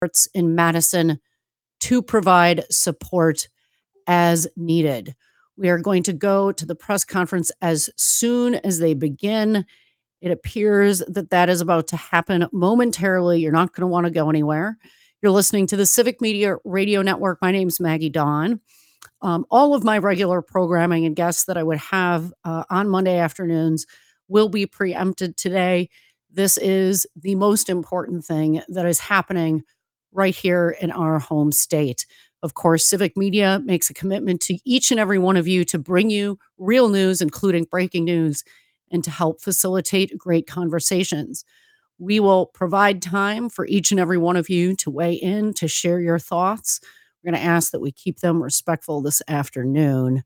efforts in Madison to provide support as needed. We are going to go to the press conference as soon as they begin. It appears that that is about to happen momentarily. You're not going to want to go anywhere. You're listening to the Civic Media Radio Network. My name's Maggie Dawn. All of my regular programming and guests that I would have on Monday afternoons will be preempted today. This is the most important thing that is happening right here in our home state. Of course, Civic Media makes a commitment to each and every one of you to bring you real news, including breaking news, and to help facilitate great conversations. We will provide time for each and every one of you to weigh in, to share your thoughts. We're going to ask that we keep them respectful this afternoon.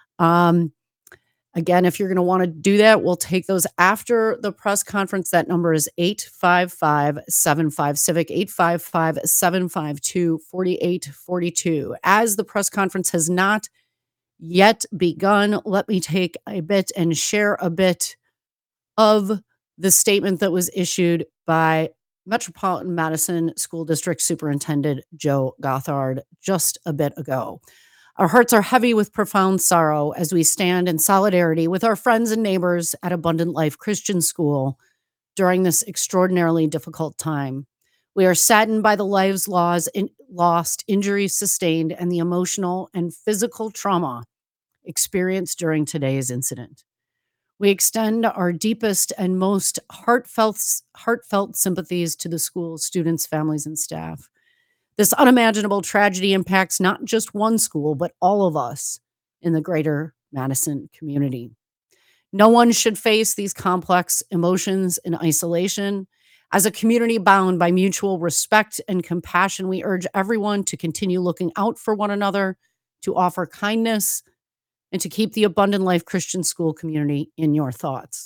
Again, if you're going to want to do that, we'll take those after the press conference. That number is 855-75-CIVIC, 855-752-4842. As the press conference has not yet begun, let me take a bit and share a bit of the statement that was issued by Metropolitan Madison School District Superintendent Joe Gothard just a bit ago. Our hearts are heavy with profound sorrow as we stand in solidarity with our friends and neighbors at Abundant Life Christian School during this extraordinarily difficult time. We are saddened by the lives lost, injuries sustained, and the emotional and physical trauma experienced during today's incident. We extend our deepest and most heartfelt sympathies to the school's students, families, and staff. This unimaginable tragedy impacts not just one school, but all of us in the greater Madison community. No one should face these complex emotions in isolation. As a community bound by mutual respect and compassion, we urge everyone to continue looking out for one another, to offer kindness, and to keep the Abundant Life Christian School community in your thoughts.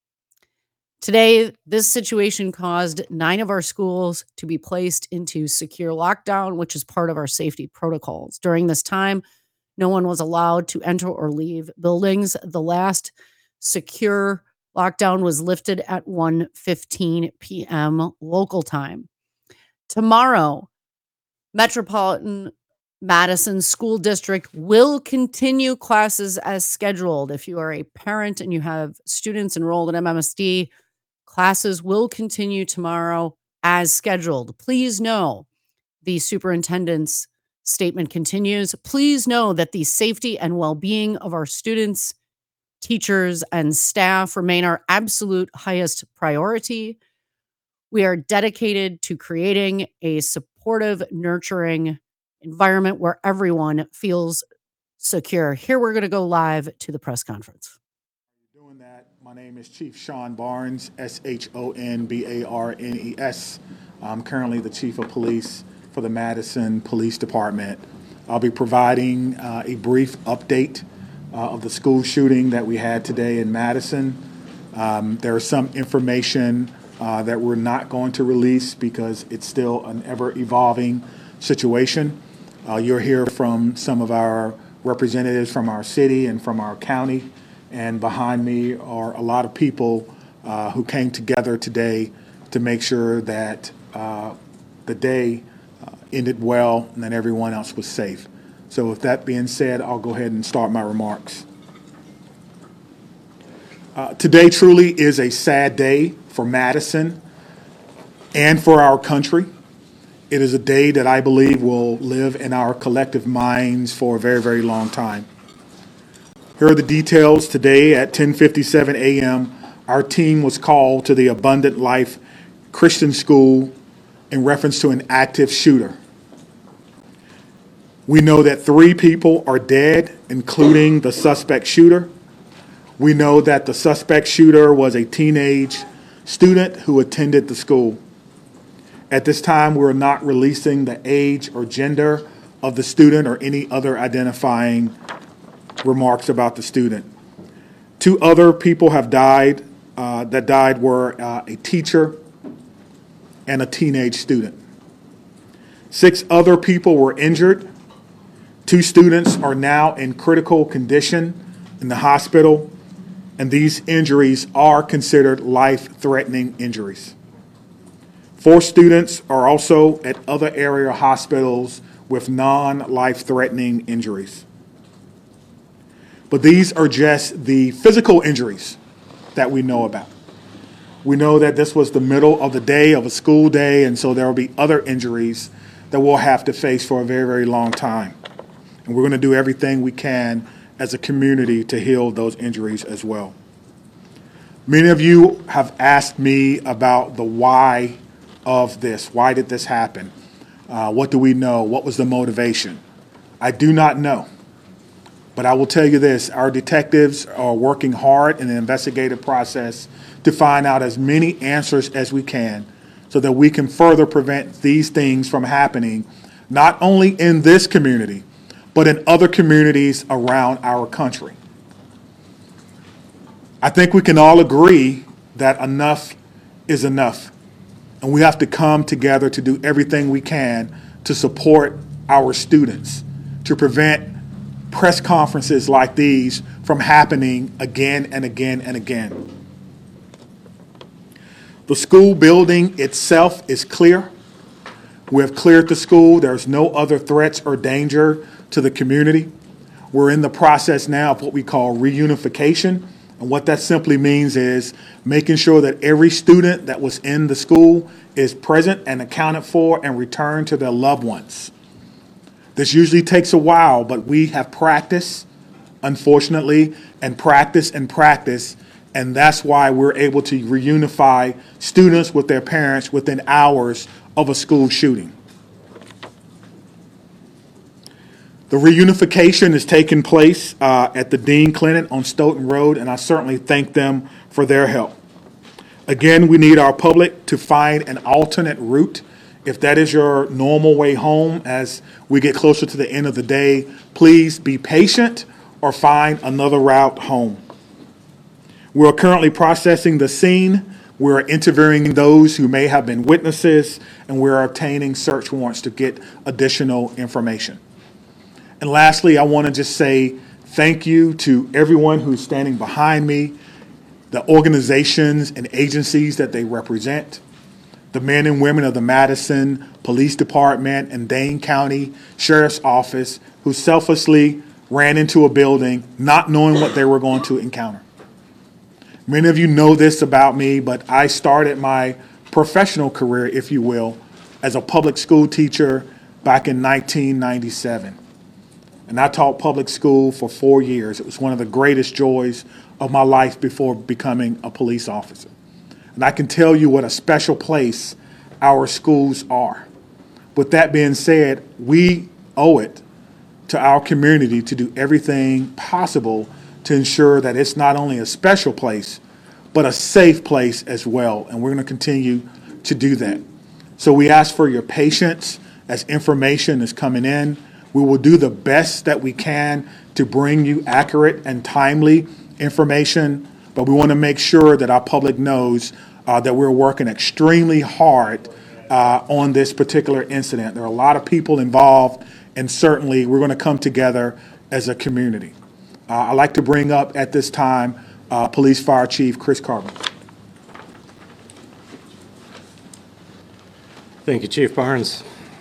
Today, this situation caused 9 of our schools to be placed into secure lockdown, which is part of our safety protocols. During this time, no one was allowed to enter or leave buildings. The last secure lockdown was lifted at 1:15 p.m. local time. Tomorrow, Metropolitan Madison School District will continue classes as scheduled. If you are a parent and you have students enrolled in MMSD, classes will continue tomorrow as scheduled. Please know the superintendent's statement continues. Please know that the safety and well-being of our students, teachers, and staff remain our absolute highest priority. We are dedicated to creating a supportive, nurturing environment where everyone feels secure. Here we're going to go live to the press conference. Doing that, my name is Chief Sean Barnes, Shonbarnes. I'm currently the Chief of Police for the Madison Police Department. I'll be providing a brief update of the school shooting that we had today in Madison. There is some information that we're not going to release because it's still an ever-evolving situation. You'll hear from some of our representatives from our city and from our county, and behind me are a lot of people who came together today to make sure that the day ended well and that everyone else was safe. So with that being said, I'll go ahead and start my remarks. Today truly is a sad day for Madison and for our country. It is a day that I believe will live in our collective minds for a very, very long time. Here are the details. Today at 10:57 a.m., our team was called to the Abundant Life Christian School in reference to an active shooter. We know that 3 people are dead, including the suspect shooter. We know that the suspect shooter was a teenage student who attended the school. At this time, we're not releasing the age or gender of the student or any other identifying remarks about the student. 2 other people have died. That died were a teacher and a teenage student. 6 other people were injured. 2 students are now in critical condition in the hospital, and these injuries are considered life-threatening injuries. 4 students are also at other area hospitals with non-life-threatening injuries. But these are just the physical injuries that we know about. We know that this was the middle of the day of a school day, and so there will be other injuries that we'll have to face for a very, very long time. And we're going to do everything we can as a community to heal those injuries as well. Many of you have asked me about the why of this. Why did this happen? What do we know? What was the motivation? I do not know. But I will tell you this, our detectives are working hard in the investigative process to find out as many answers as we can so that we can further prevent these things from happening, not only in this community, but in other communities around our country. I think we can all agree that enough is enough, and we have to come together to do everything we can to support our students, to prevent press conferences like these from happening again and again and again. The school building itself is clear. We have cleared the school. There's no other threats or danger to the community. We're in the process now of what we call reunification. And what that simply means is making sure that every student that was in the school is present and accounted for and returned to their loved ones. This usually takes a while, but we have practiced, unfortunately, and practice, and that's why we're able to reunify students with their parents within hours of a school shooting. The reunification is taking place at the Dean Clinic on Stoughton Road, and I certainly thank them for their help. Again, we need our public to find an alternate route. If that is your normal way home as we get closer to the end of the day, please be patient or find another route home. We're currently processing the scene. We're interviewing those who may have been witnesses, and we're obtaining search warrants to get additional information. And lastly, I want to just say thank you to everyone who's standing behind me, the organizations and agencies that they represent, the men and women of the Madison Police Department and Dane County Sheriff's Office who selflessly ran into a building not knowing what they were going to encounter. Many of you know this about me, but I started my professional career, if you will, as a public school teacher back in 1997. And I taught public school for 4 years. It was one of the greatest joys of my life before becoming a police officer. And I can tell you what a special place our schools are. With that being said, we owe it to our community to do everything possible to ensure that it's not only a special place, but a safe place as well. And we're going to continue to do that. So we ask for your patience as information is coming in. We will do the best that we can to bring you accurate and timely information, but we want to make sure that our public knows that we're working extremely hard on this particular incident. There are a lot of people involved, and certainly we're going to come together as a community. I'd like to bring up at this time Police Fire Chief Chris Carver. Thank you, Chief Barnes.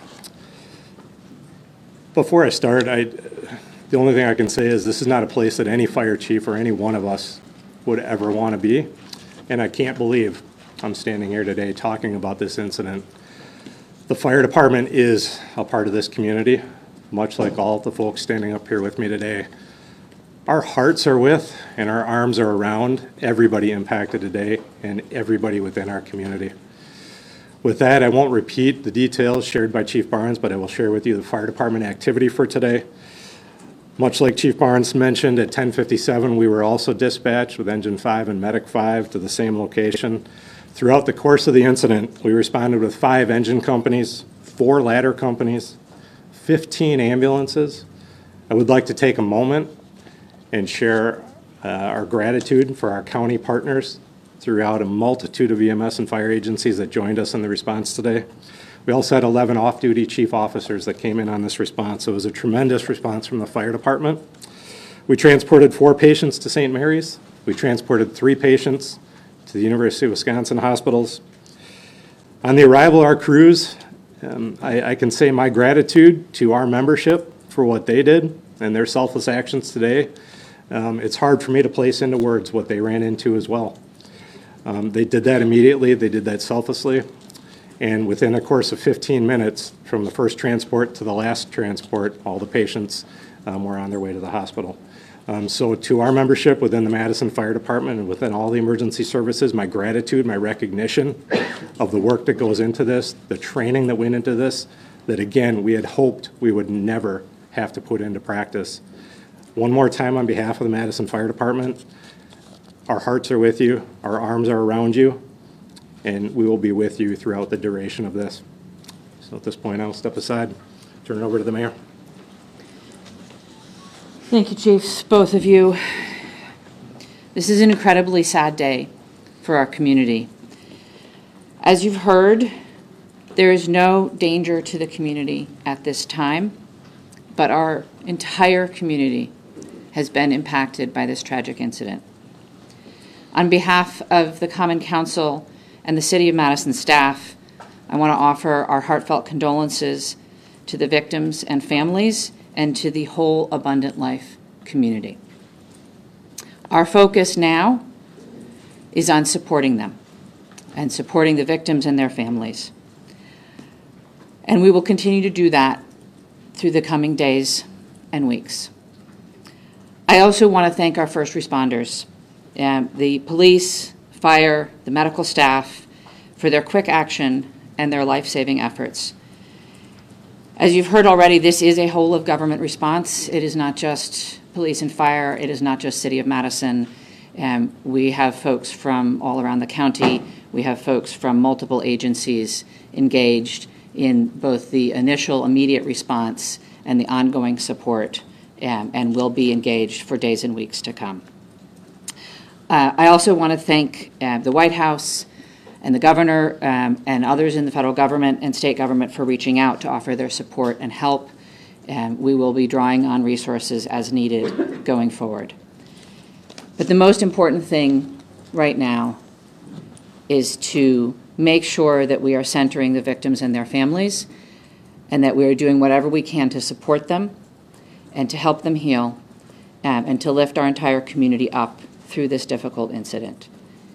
Before I start, the only thing I can say is this is not a place that any fire chief or any one of us would ever want to be, and I can't believe I'm standing here today talking about this incident. The fire department is a part of this community, much like all the folks standing up here with me today. Our hearts are with and our arms are around everybody impacted today and everybody within our community. With that, I won't repeat the details shared by Chief Barnes, but I will share with you the fire department activity for today. Much like Chief Barnes mentioned, at 10:57, we were also dispatched with Engine 5 and Medic 5 to the same location. Throughout the course of the incident, we responded with 5 engine companies, 4 ladder companies, 15 ambulances. I would like to take a moment and share our gratitude for our county partners throughout a multitude of EMS and fire agencies that joined us in the response today. We also had 11 off-duty chief officers that came in on this response. So it was a tremendous response from the fire department. We transported 4 patients to St. Mary's. We transported 3 patients to the University of Wisconsin hospitals. On the arrival of our crews, I can say my gratitude to our membership for what they did and their selfless actions today. It's hard for me to place into words what they ran into as well. They did that immediately, they did that selflessly, and within a course of 15 minutes, from the first transport to the last transport, all the patients were on their way to the hospital. So to our membership within the Madison Fire Department and within all the emergency services, my gratitude, my recognition of the work that goes into this, the training that went into this, that again, we had hoped we would never have to put into practice. One more time on behalf of the Madison Fire Department, our hearts are with you, our arms are around you, and we will be with you throughout the duration of this. So at this point, I'll step aside, turn it over to the mayor. Thank you, Chiefs, both of you. This is an incredibly sad day for our community. As you've heard, there is no danger to the community at this time, but our entire community has been impacted by this tragic incident. On behalf of the Common Council and the City of Madison staff, I want to offer our heartfelt condolences to the victims and families and to the whole Abundant Life community. Our focus now is on supporting them and supporting the victims and their families. And we will continue to do that through the coming days and weeks. I also want to thank our first responders, the police, fire, the medical staff, for their quick action and their life-saving efforts. As you've heard already, this is a whole of government response. It is not just police and fire. It is not just City of Madison. We have folks from all around the county. We have folks from multiple agencies engaged in both the initial immediate response and the ongoing support, and will be engaged for days and weeks to come. I also want to thank the White House and the governor and others in the federal government and state government for reaching out to offer their support and help. We will be drawing on resources as needed going forward. But the most important thing right now is to make sure that we are centering the victims and their families, and that we are doing whatever we can to support them and to help them heal, and to lift our entire community up through this difficult incident.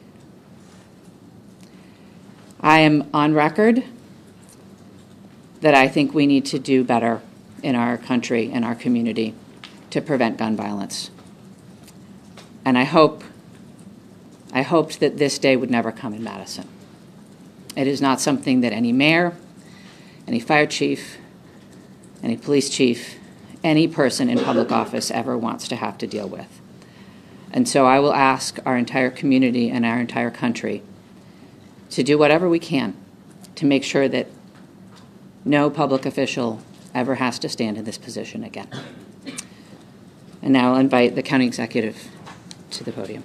I am on record that I think we need to do better in our country and our community to prevent gun violence. And I hoped that this day would never come in Madison. It is not something that any mayor, any fire chief, any police chief, any person in public office ever wants to have to deal with. And so I will ask our entire community and our entire country to do whatever we can to make sure that no public official ever has to stand in this position again. And now I'll invite the county executive to the podium.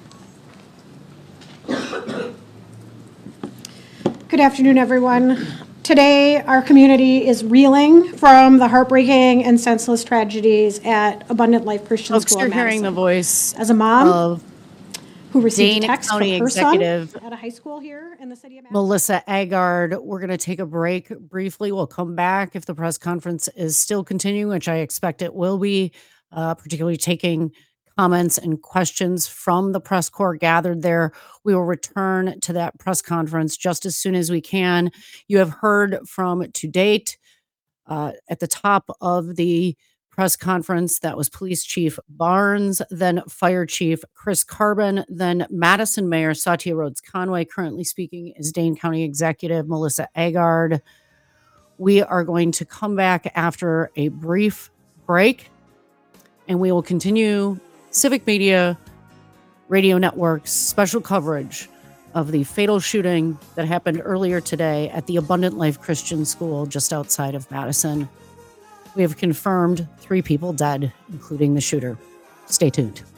Good afternoon, everyone. Today, our community is reeling from the heartbreaking and senseless tragedies at Abundant Life Christian Folks, School you're in hearing the Madison. voice As a mom of who received Dane a text from County her Executive son at a high school here in the city of Madison. Melissa Agard. We're going to take a break briefly. We'll come back if the press conference is still continuing, which I expect it will be, particularly taking comments and questions from the press corps gathered there. We will return to that press conference just as soon as we can. You have heard from to date at the top of the press conference, that was Police Chief Barnes, then Fire Chief Chris Carbon, then Madison Mayor Satya Rhodes Conway. Currently speaking is Dane County Executive Melissa Agard. We are going to come back after a brief break, and we will continue Civic Media Radio Network's special coverage of the fatal shooting that happened earlier today at the Abundant Life Christian School just outside of Madison. We have confirmed 3 people dead, including the shooter. Stay tuned.